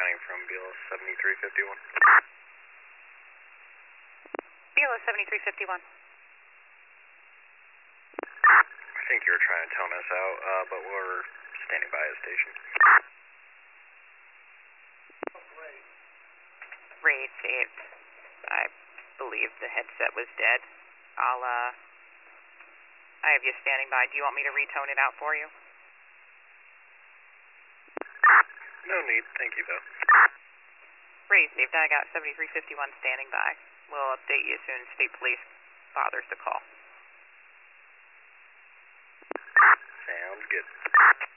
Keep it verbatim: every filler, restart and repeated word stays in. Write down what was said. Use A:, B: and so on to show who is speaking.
A: responding from B L S seventy-three fifty-one.
B: B L S seventy-three fifty-one.
A: I think you were trying to tone us out, uh, but we're standing by at station.
B: Ray saved. I believe the headset was dead. I'll, uh, I have you standing by. Do you want me to retone it out for you?
A: No need, thank you though.
B: Ray saved. I got seventy-three fifty-one standing by. We'll update you as soon as state police bothers to call.
A: Sounds good.